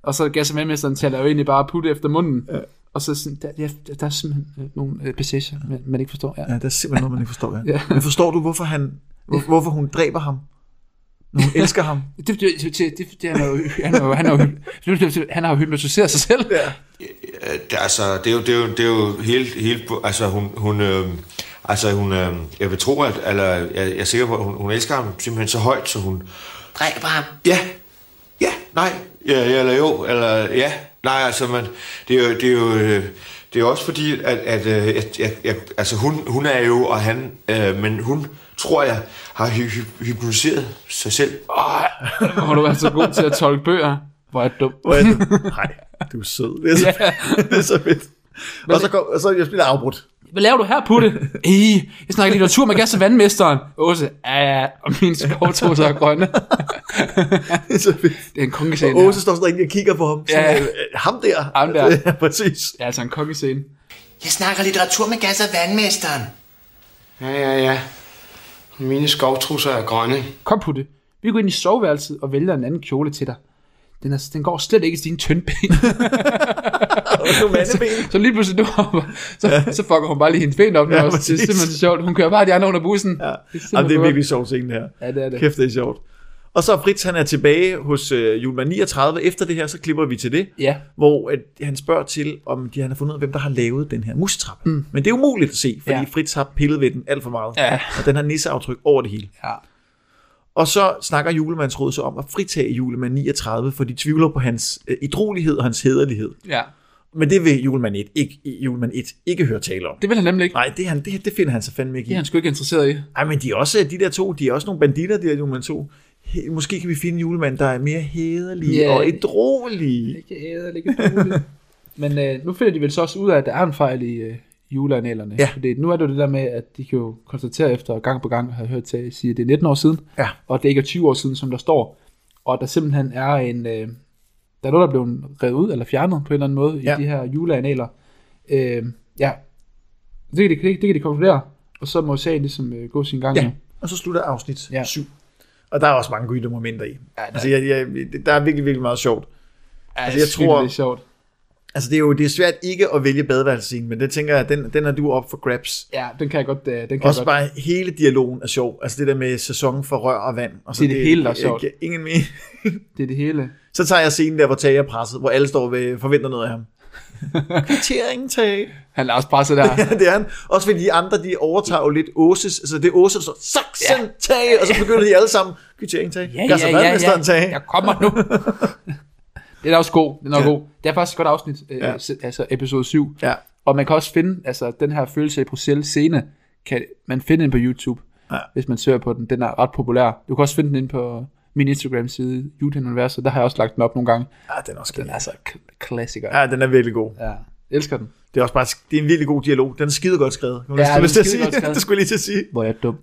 Og så gasser vandmesteren taler jo egentlig bare putte efter munden. Ja. Og så sådan, der, der, der er simpelthen nogle øh, passager, man, man ikke forstår. Ja. ja, der er simpelthen noget, man ikke forstår. Ja. Ja. Men forstår du, hvorfor, han, hvor, hvorfor hun dræber ham? Når hun elsker ham? Det, det, det, det, det han, er jo, han, er jo, han, er jo, han har jo hypnotiseret sig selv. Ja. Det, altså, det er jo, det er jo, det er jo helt, helt, altså hun, hun, øh, altså hun, øh, jeg vil tro, at, eller jeg, jeg er sikker på, at hun, hun elsker ham simpelthen så højt, så hun dræber ham. Ja, ja, nej, ja, eller jo, eller ja, nej, altså man, det er jo, det er jo, det er jo også fordi, at, at at, at, at altså hun, hun er jo, og han, øh, men hun, tror jeg, har hy- hy- hypnotiseret sig selv. Åh, hvor du er så god til at tolke bøger. Hvor er dum. Hvor er du? Nej, du er sød. Det er så, ja. Det er så fedt. Og så, kom, og så jeg spiller afbrudt. Hvad laver du her, Putte? Ej, jeg snakker litteratur med gas og vandmesteren. Åse, ja, og mine skovtrusser er grønne. Det er så fedt. Det er en kongescene. Og Åse står sådan og kigger på ham. Sådan, Ja. øh, ham der. Ham der. Ja, præcis. Ja, altså en kongescene. Jeg snakker litteratur med gas og vandmesteren. Ja, ja, ja. Mine skovtrusser er grønne. Kom, Putte. Vi går ind i soveværelset og vælger en anden kjole til dig. Den, er, den går slet ikke til dine tynde ben. så, så lige pludselig nu, så, ja. så fucker hun bare lige hendes ben op. Ja, også. Det er simpelthen så sjovt. Hun kører bare de andre under bussen. Ja. Det er, Jamen, det er virkelig sjovt scene her. Ja, det er det. Kæft, det er sjovt. Og så Fritz, han er tilbage hos øh, Julemand niogtredive. Efter det her, så klipper vi til det. Ja. Hvor at, han spørger til, om de han har fundet ud af, hvem der har lavet den her musetrappe. Mm. Men det er umuligt at se, fordi ja. Fritz har pillet ved den alt for meget. Ja. Og den har nisseaftryk over det hele. Ja. Og så snakker Julemandsrådet så om at fritage Julemand niogtredive, for de tvivler på hans øh, idrolighed og hans hæderlighed. Ja. Men det vil Julemand et ikke, Julemand et ikke høre tale om. Det vil han nemlig ikke. Nej, det, han, det, det finder han så fandme ikke i. Det er han sgu ikke interesseret i. Nej, men de er også, de der to, de er også nogle banditter, de der Julemand to. He, måske kan vi finde en julemand, der er mere hæderlig Ja. og ædrolig. Ikke hæderlig, ikke ædrolig. Men øh, nu finder de vel så også ud af, at der er en fejl i øh, juleanalerne. Ja. Fordi nu er det jo det der med, at de kan jo konstatere efter gang på gang, har hørt til at sige, at det er nitten år siden, Ja. og det ikke er tyve år siden, som der står. Og at der simpelthen er en... Øh, der er noget, der er blevet revet ud eller fjernet på en eller anden måde Ja. i de her juleanaler. Øh, ja, det kan, de, det, det kan de konkludere, og så må sagen ligesom øh, gå sin gang. Ja, nu. og så slutter afsnit Ja. syv. Og der er også mange gode momenter i. Ja, der, Altså, jeg, jeg, der er virkelig, virkelig meget sjovt. ja, altså, jeg tror- det er sjovt. Altså, det er jo det er svært ikke at vælge badeværelsescenen, men det tænker jeg, den, den er du op for grabs. Ja, den kan jeg godt... Øh, den kan Også jeg godt. bare hele dialogen er sjov. Altså det der med sæson for rør og vand. Og så Det er det hele, der er sjovt. jeg- Ingen mere. Det er det hele. Så tager jeg scenen der, hvor Tage er presset, hvor alle står ved forventer noget af ham. Kvittering, Tage. Han er også presset der. Ja, det er han. Også fordi de andre, de overtager jo lidt Åses. Altså det er Åse, der står, Saxen, ja. Tage. Og så begynder de alle sammen, kvittering, Tage. Ja, Gasser ja, ja, vandmesteren, ja. Tage. Jeg kommer nu. Det er også god. Det er, ja. god. Det er faktisk et godt afsnit, øh, Ja. altså episode syv. Ja. Og man kan også finde, altså den her følelse i Bruxelles scene, kan man finde den på YouTube, Ja. hvis man søger på den. Den er ret populær. Du kan også finde den inde på min Instagram-side, Julian Universet. Der har jeg også lagt den op nogle gange. Ja, den er også Den god. er altså k- klassiker. Ja, den er virkelig god. Ja. Elsker den. Det er også bare, det er en virkelig god dialog. Den er skide godt skrevet. Ja, Ja, den er det, til at skide sige. godt skrevet. Det skulle jeg lige til at sige. Hvor er jeg dum.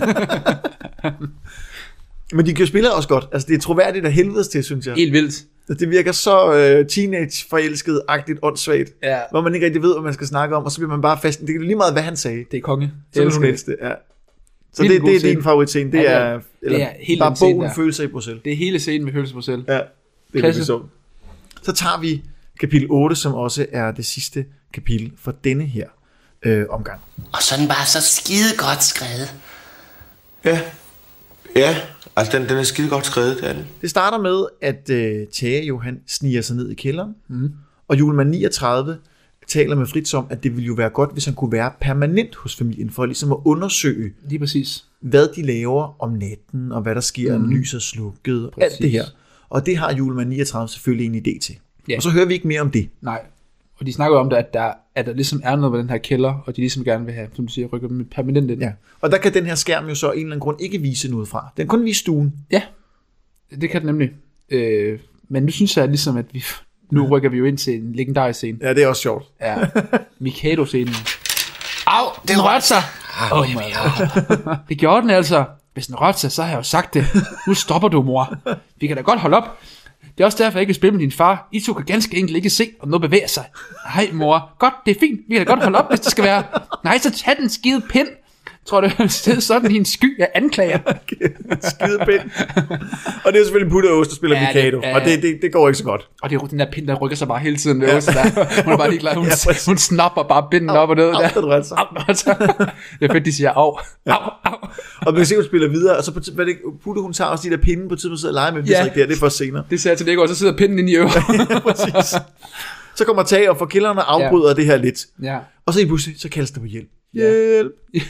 Men de kan jo spille også godt. Altså det er troværdigt af helvedes til, synes jeg. Helt vildt. Det virker så øh, teenage-forelsket-agtigt åndssvagt, Ja. hvor man ikke rigtig ved, hvad man skal snakke om, og så bliver man bare fast. Det er lige meget, hvad han sagde. Det er konge. Så er elsker hun det. ældste, ja. Så Virkelig det, god det er scene. din favoritscene. Det Ja, det er- er, eller det er hele bare den scene bogen der. Følelser i Bruxelles. Det er hele scenen med følelse på selv. Ja, det er Klasse. virkelig sjovt. Så tager vi kapitel otte, som også er det sidste kapitel for denne her øh, omgang. Og så er den bare så skide godt skrevet. Ja, ja, altså den, den er skide godt skrevet, det er den. Det starter med, at øh, Tage jo han sniger sig ned i kælderen, mm. og Julemand niogtredive taler med Fritz om, at det ville jo være godt, hvis han kunne være permanent hos familien, for ligesom at undersøge, Lige præcis. hvad de laver om natten, og hvad der sker, mm. lys er slukket, og alt det her. Og det har Julemand niogtredive selvfølgelig en idé til. Ja. Og så hører vi ikke mere om det. Nej. Og de snakker jo om det, at der, at der ligesom er noget med den her kælder, og de ligesom gerne vil have, som du siger, rykke dem permanent ind. Ja. Og der kan den her skærm jo så af en eller anden grund ikke vise noget fra. Den kan kun vise stuen. Ja, det kan den nemlig. Øh, men nu synes jeg ligesom, at vi nu rykker vi jo ind til en legendarisk scene. Ja, det er også sjovt. Ja, Mikado-scenen. Au, den rørte sig. Åh, oh, det gjorde den altså. Hvis den rørte sig, så har jeg jo sagt det. Nu stopper du, mor. Vi kan da godt holde op. Det er også derfor, jeg ikke vil spille med din far. I to kan ganske enkelt ikke se, om noget bevæger sig. Nej, mor. Godt, det er fint. Vi kan da godt holde op, hvis det skal være. Nej, så tag den skide pind. Tror du, det er sådan i en sky af anklager? Skide pind. Og det er selvfølgelig Putte Ås, der spiller ja, Mikado, og det, det, det går ikke så godt. Og det er den der pind, der rykker sig bare hele tiden ved Åse der. Hun er bare lige glad. Hun, ja, hun snapper bare pinden op og ned der. Au, altså. Jeg fedt, de siger af. Ja. Au, au. Og man kan se, hun spiller videre, og så på hvad det, Putte, hun tager også de der pinde på tid, man sidder og leger med, ja. Det, det er først senere. Det sagde jeg til det, og så sidder pinden inde i øret. Ja, præcis. Så kommer Tage og får kælderen og afbryder ja. det her lidt. Ja. Og så i pludselig, så kaldes der på hjælp. Hjælp. Ja.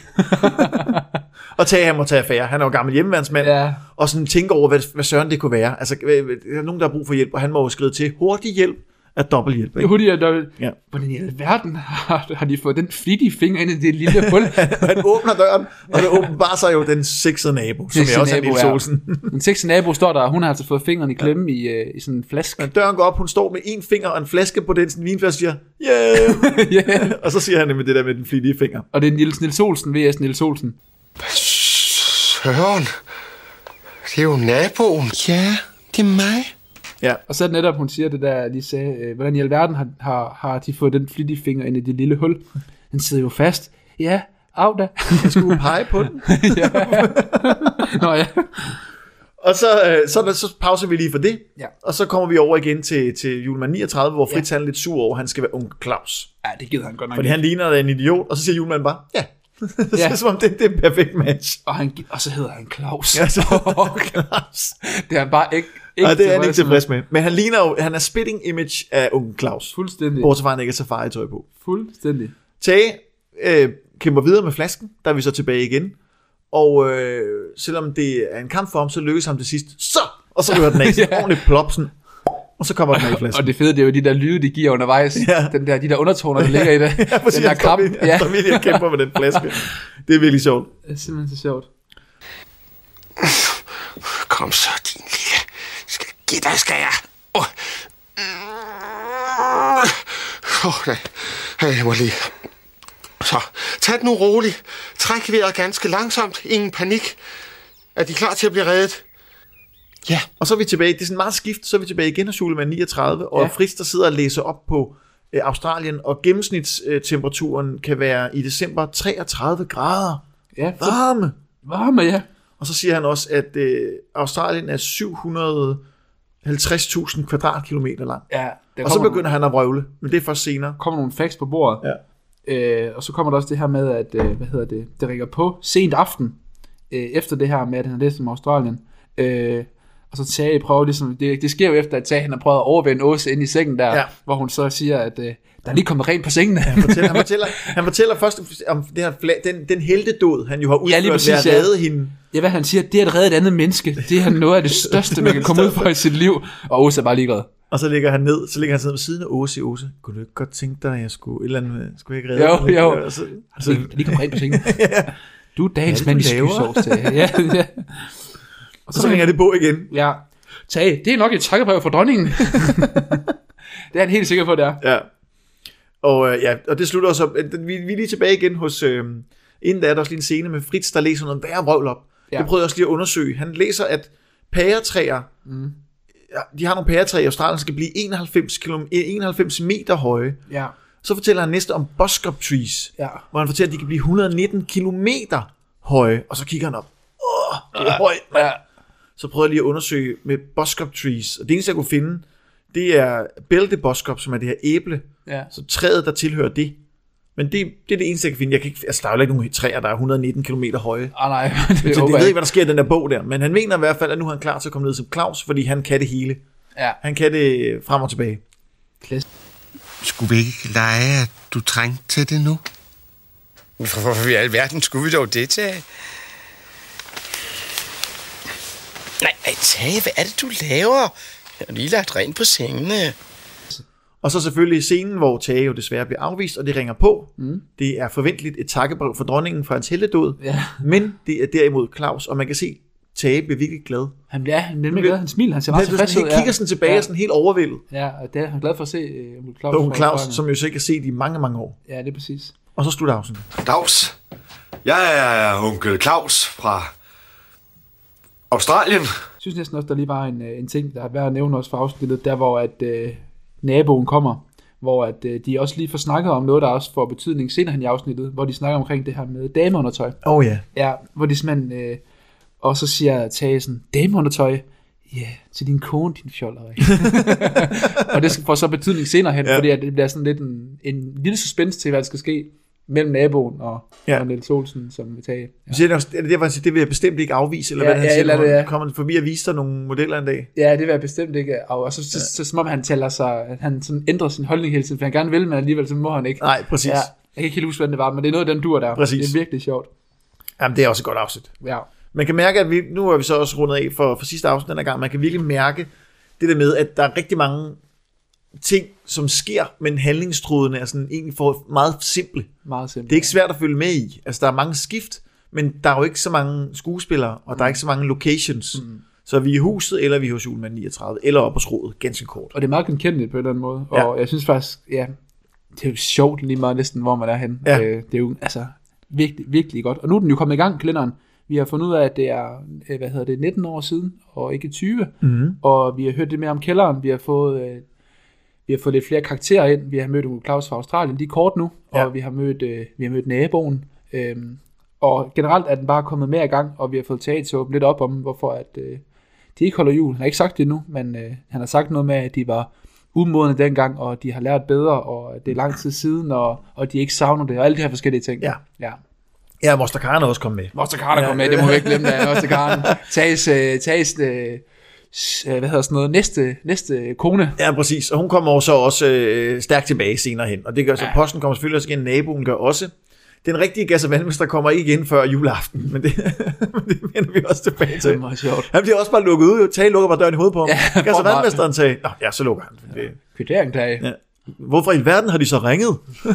Og Tage, han må tage affære. Han er jo gammel hjemmeværnsmand. Ja. Og sådan tænker over, hvad, hvad søren det kunne være. Altså, der er nogen, der har brug for hjælp, og han må jo skride til hurtig hjælp er dobbelthjælp. Ikke? Hurtigt er dobbelt. Ja. Hvordan i alverden har, har de fået den flittige finger ind i det lille hul? Han åbner døren, og der åbenbarer sig jo den sexede nabo, som er også er Niels Olsen. Den sexede nabo står der, og hun har altså fået fingeren i klemme ja. i, i sådan en flaske. Og døren går op, hun står med en finger og en flaske på den sådan vinflaske, siger, yeah. yeah. Og så siger han med det der med den flittige finger. Og det er Niels Niels Olsen, V S Niels Olsen. Søren, det er jo naboen. Ja, det er mig. Ja. Og så er det netop, hun siger det der, de sagde, øh, hvordan i alverden har, har, har de fået den flittige finger ind i det lille hul. Den sidder jo fast. Ja, af da. Jeg skulle pege på den. Ja. Nå ja. Og så, øh, så, så pauser vi lige for det. Ja. Og så kommer vi over igen til, til julemand niogtredive, hvor Fritz ja. han er lidt sur over, han skal være onkel Claus. Ja, det gider han godt nok. Fordi han ligner en idiot, og så siger julemanden bare, ja. Det er som om det, det er en perfekt match. Og, han, og så hedder han Claus. Ja, så Claus. Det er han bare ikke, ikke Nej, det er han ikke tilfreds med. Men han ligner jo, han er spitting image af onkel Claus. Fuldstændig. Bortset fra, han ikke er safari-tøj på. Fuldstændig. Tage øh, kæmper videre med flasken, der er vi så tilbage igen. Og øh, selvom det er en kamp for ham, så lykkes ham til sidst. Så! Og så rører den af, så ja. ordentligt plopsen. Og så kommer den af i flasken. Og det fede, det er jo de der lyde, de giver undervejs. Ja. Den der, de der undertoner, der ligger i det. Ja, præcis, den der kamp. Han ja. står midt og kæmper med den flaske. Det er virkelig sjovt. Det er simpelthen så sjovt. Kom så, din lille. Skal give dig, skal jeg. Åh, oh. oh, jeg må lige. Så, tag det nu roligt. Træk vejret ganske langsomt. Ingen panik. Er de klar til at blive reddet? Ja, og så er vi tilbage. Det er sådan meget skift. Så er vi tilbage igen hos julemand niogtredive. Og ja. Fritz, der sidder og læser op på øh, Australien. Og gennemsnitstemperaturen øh, kan være i december treogtredive grader. Ja, varme. Varme, ja. Og så siger han også, at øh, Australien er syv hundrede og halvtreds tusind kvadratkilometer lang. Ja, og så begynder nogle... han at vrøvle. Men det er først senere. Kommer nogle facts på bordet. Ja. Øh, og så kommer der også det her med, at øh, hvad hedder det, det ringer på sent aften, øh, efter det her med, at han har læst om Australien. Øh, og så Tage prøver ligesom, det, det sker jo efter, at Tage han har prøvet at overvinde Åse ind i sengen der, ja. hvor hun så siger, at øh, der er lige kommet rent på sengen. Ja, han, fortæller, han, fortæller, han fortæller først om det her, den, den heltedåd, han jo har udført ja, præcis, ved at redde ja. hende. Ja, hvad han siger, det er at redde et andet menneske. Det er noget af det største, man kan komme ud for i sit liv. Og Åse er bare ligeglad. Og så ligger han ned, så ligger han ned ved siden af Åse i Åse. Kunne du ikke godt tænke dig, at jeg skulle, et eller andet, skulle jeg ikke redde? Jo, jo. Og så, altså, så, lige kom rent på sengen. Ja. Du er dagens mand i skysovs til. Ja, ja. Og så, så ringer det på igen. Ja. Tage, det er nok et takkebrev for dronningen. Det er han helt sikker på, det er. Ja. Og, øh, ja, og det slutter også op. Vi, vi er lige tilbage igen hos... Øh, inden der er der også lige en scene med Fritz, der læser noget værre vrøvl op. Ja. Det prøvede jeg også lige at undersøge. Han læser, at pæretræer... Mm. De har nogle pæretræer i Australien, skal blive enoghalvfems meter høje. Ja. Så fortæller han næste om busk-up trees, ja. hvor han fortæller, at de kan blive et hundrede og nitten kilometer høje. Og så kigger han op. Åh, det er højt, mand. Ja. Så prøvede jeg lige at undersøge med busk-up trees. Og det eneste, jeg kunne finde, det er bælte busk-up, som er det her æble. Ja. Så træet, der tilhører det. Men det, det er det eneste, jeg kan finde. Jeg kan ikke, altså, der er jo ikke nogen træer, der er et hundrede og nitten kilometer høje. Ah, nej. Det så det, jeg ved ikke, hvad der sker i den der bog der. Men han mener i hvert fald, at nu er han klar til at komme ned som Claus, fordi han kan det hele. Ja. Han kan det frem og tilbage. Skulle vi ikke lege, at du trængte til det nu? Hvorfor i alverden skulle vi dog det tage? Nej, nej, Tage, hvad er det, du laver? Jeg har lige lagt rent på sengene. Og så selvfølgelig scenen, hvor Tage jo desværre bliver afvist, og det ringer på. Mm. Det er forventeligt et takkebrev for dronningen fra hans heltedåd. Ja. Men det er derimod Claus, og man kan se, Tage bliver virkelig glad. Han bliver ja, nemlig glad, han smiler, han ser meget tilfreds ud. Han kigger sådan tilbage, ja. sådan helt overvældet. Ja, og det er han glad for at se uh, Claus. Og Claus, som jo så ikke har set i mange, mange år. Ja, det er præcis. Og så slutter afsnit. Dags. Jeg er onkel Claus fra Australien. Jeg synes næsten også, der lige var en, en ting, der er værd at nævne også for afsnittet, der hvor at øh, naboen kommer, hvor at, øh, de også lige får snakket om noget, der også får betydning senere hen i afsnittet, hvor de snakker omkring det her med dameundertøj. Oh ja. Ja, hvor de simpelthen, øh, og så siger Tage sådan, dameundertøj, ja, yeah, til din kone, din fjolleri. Og det får så betydning senere hen, ja. Fordi at det bliver sådan lidt en, en lille suspense til, hvad der skal ske mellem naboen og, ja. og Niels Olsen, som vil tage. Ja. Det, det, det, det vil jeg bestemt ikke afvise, eller ja, hvad han ja, siger, det, ja. Kommer forbi og vise dig nogle modeller en dag? Ja, det vil jeg bestemt ikke. Og så, så, så, så som om han tæller sig, at han sådan ændrer sin holdning hele tiden, for han gerne vil, men alligevel så må han ikke. Nej, præcis. Ja, jeg kan ikke helt huske, hvad det var, men det er noget af den dur der. Præcis. Det er virkelig sjovt. Jamen, det er også et godt afsnit. Ja. Man kan mærke, at vi, nu er vi så også rundet af for, for sidste afsnit den her gang, man kan virkelig mærke det der med, at der er rigtig mange ting, som sker, men handlingstrådene er sådan egentlig for meget simple. Meget simple. Det er ikke svært at følge med i. Altså, der er mange skift, men der er jo ikke så mange skuespillere, og mm. der er ikke så mange locations. Mm. Så vi er i huset, eller vi er hos Julemand niogtredive, eller op på skroget, ganske kort. Og det er meget genkendeligt på en eller anden måde. Og ja. Jeg synes faktisk, ja, det er jo sjovt lige meget næsten, hvor man er henne. Ja. Øh, det er jo altså virkelig, virkelig godt. Og nu er den jo kommet i gang, kalenderen. Vi har fundet ud af, at det er, hvad hedder det, nitten år siden, og ikke tyve. Mm. Og vi har hørt lidt mere om kælderen. Vi har fået, øh, vi har fået lidt flere karakterer ind. Vi har mødt Claus fra Australien, de er kort nu. Ja. Og vi har mødt, øh, vi har mødt naboen. Øhm, og generelt er den bare kommet mere i gang, og vi har fået taget til lidt op om, hvorfor at, øh, de ikke holder jul. Han har ikke sagt det endnu, men øh, han har sagt noget med, at de var umodne dengang, og de har lært bedre, og det er lang tid siden, og, og de ikke savner det, og alle de her forskellige ting. Ja. Ja. Ja, Moster Karen er også kommet med. Moster Karen er kommet med, det må vi ikke glemme, der Moster Karen. Tages, tages øh, hvad hedder sådan noget, næste, næste kone. Ja, præcis, og hun kommer også, også øh, stærkt tilbage senere hen, og det gør så, ja. Posten kommer selvfølgelig også igen, naboen gør også. Den rigtige gas- og vandmester kommer ikke ind før juleaften, men det, det vender vi også tilbage til. Det er meget sjovt. Han bliver også bare lukket ud, Tage lukker bare døren i hovedet på ham. Ja, gas- og vandmesteren sagde, nå ja, så lukker han. Ja. Kvittering, Tage. Ja. Hvorfor i verden har de så ringet?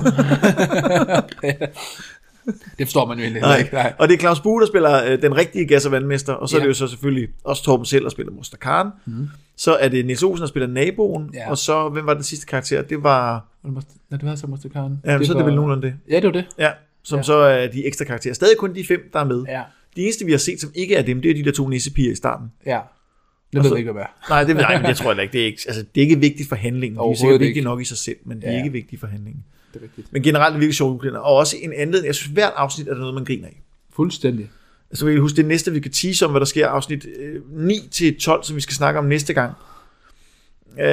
Det forstår man jo egentlig Nej. ikke. Nej. Og det er Claus Bue, der spiller øh, den rigtige gas- og vandmester, og så ja. Er det jo så selvfølgelig også Torben selv, der spiller Moster Karen. Mm. Så er det Niels Olsen, der spiller naboen, ja. Og så, hvem var den sidste karakter? Det var... Nå, det var så Moster Karen. Ja, det så var... er det vel nogenlunde det. Ja, det var det. Ja, som ja. Så er de ekstra karakterer. Stadig kun de fem, der er med. Ja. De eneste, vi har set, som ikke er dem, det er de der to nissepiger i starten. Ja. Det ved jeg ikke, hvad er. Nej, det, nej, men det tror jeg ikke. Det er ikke, altså, det er ikke vigtigt for handlingen. De er sikkert vigtige nok i sig selv, men ja. De er ikke vigtige for handlingen. Det er vigtigt. Men generelt er det virkelig sjovt. Og også en anden, jeg synes, hvert afsnit er der noget, man griner af. Fuldstændig. Så vil jeg huske det næste, vi kan tease om, hvad der sker, afsnit øh, ni til tolv, som vi skal snakke om næste gang. Øh,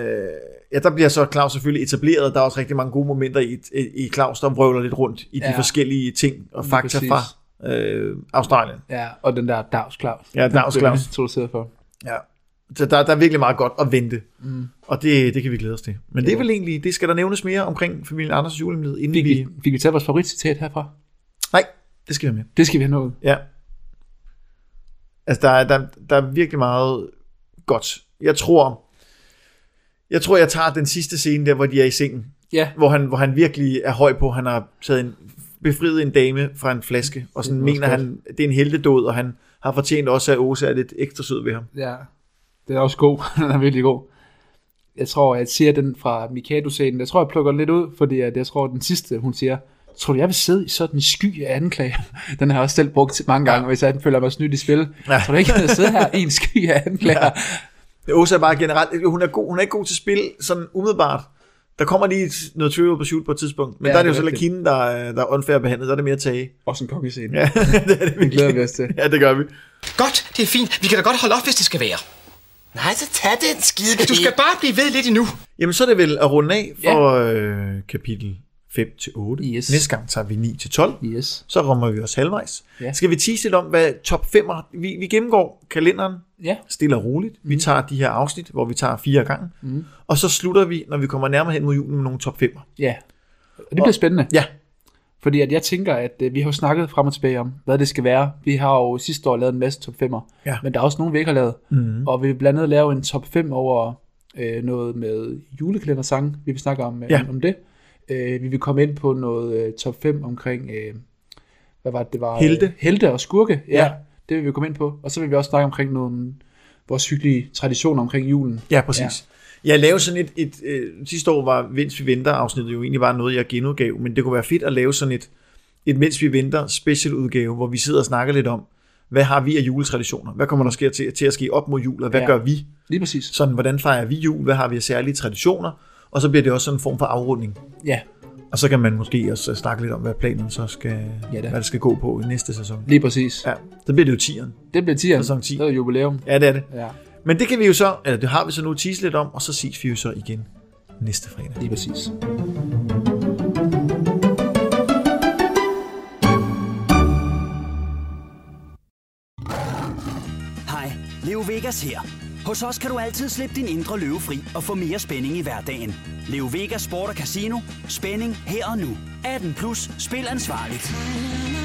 ja, der bliver så Claus selvfølgelig etableret. Der er også rigtig mange gode momenter i, i Claus, der vrøvler lidt rundt i ja. De forskellige ting og fakta fra øh, Australien. Ja, og den der Dags Claus. Ja, Dags Claus. Introduceret for. Ja. Så der, der er virkelig meget godt at vente. Mm. Og det, det kan vi glæde os til. Men ja. Det er vel egentlig, det skal der nævnes mere omkring familien Anders' julemid, inden fik vi... vi... Fik vi tage vores favoritcitat herfra? Nej, det skal vi have med. Det skal vi have nået. Ja. Altså, der er, der, der er virkelig meget godt. Jeg tror, jeg tror, jeg tager den sidste scene der, hvor de er i sengen. Ja. Hvor han, hvor han virkelig er høj på, han har taget en, befriet en dame fra en flaske, og sådan mener godt. Han, det er en heltedåd, og han har fortjent også, at Åse er lidt ekstra sød ved ham. Ja, det er også god. Den er virkelig god. Jeg tror, jeg siger den fra Mikado-scenen. Jeg tror, jeg plukker den lidt ud, fordi jeg tror, den sidste, hun siger, tror du, jeg vil sidde i sådan en sky af anklager? Den har jeg også selv brugt mange gange, ja. Hvis jeg føler mig snydt i spil. Ja. Tror du ikke, jeg vil sidde her i en sky af anklager? Ja. Åse er bare generelt, hun er, god, hun er ikke god til spil, sådan umiddelbart. Der kommer lige noget trivial pursuit på et tidspunkt, men ja, der er det jo så Lakine, der, der er unfair behandlet, der er det mere at tage. Også en kongescene. Ja, det er det, vi glæder vi os til. Ja, det gør vi. Godt, det er fint. Vi kan da godt holde op, hvis det skal være. Nej, så tag den skide. Du skal bare blive ved lidt endnu. Jamen, så er det vel at runde af for ja. øh, kapitel fem til otte. Yes. Næste gang tager vi ni til tolv. Yes. Så rammer vi os halvvejs. Ja. Skal vi tease lidt om, hvad top fem er? Vi, vi gennemgår kalenderen ja. Stille og roligt. Mm. Vi tager de her afsnit, hvor vi tager fire gange. Mm. Og så slutter vi, når vi kommer nærmere hen mod julen, med nogle top femmer. Ja, og det bliver og, spændende. Ja. Fordi at jeg tænker, at øh, vi har snakket frem og tilbage om, hvad det skal være. Vi har jo sidste år lavet en masse top femmer. Ja. Men der er også nogle, vi ikke har lavet. Mm. Og vi vil blandt andet lave en top fem over øh, noget med julekalendersange. Vi vil snakke om, øh, ja. om det. Øh, vi vil komme ind på noget øh, top fem omkring, øh, hvad var det, det var? Helte. Øh, helte og skurke, ja, ja. Det vil vi komme ind på. Og så vil vi også snakke omkring nogle vores hyggelige traditioner omkring julen. Ja, præcis. Ja. Jeg lavede sådan et, et, et, et sidste år var Mens vi venter afsnittet jo egentlig bare noget, jeg genudgav, men det kunne være fedt at lave sådan et, et Mens vi venter special udgave, hvor vi sidder og snakker lidt om, hvad har vi af juletraditioner? Hvad kommer der sker til, til at ske op mod jul, og hvad ja. Gør vi? Lige præcis. Sådan, hvordan fejrer vi jul? Hvad har vi af særlige traditioner? og så bliver det også sådan en form for afrunding. Ja. Og så kan man måske også snakke lidt om, hvad planen så skal, ja, hvad det skal gå på i næste sæson. Lige præcis. Ja, så bliver det jo tieren. Det bliver tieren. Sæson ti. Det er jubilæum. Ja, det er det. Ja. Men det kan vi jo så, eller det har vi så nu tease lidt om, og så ses vi jo så igen næste fredag. Lige præcis. Hej, Leo Vegas her. Hos os kan du altid slippe din indre løve fri og få mere spænding i hverdagen. Leo Vegas Sport og Casino. Spænding her og nu. atten plus. Spil ansvarligt.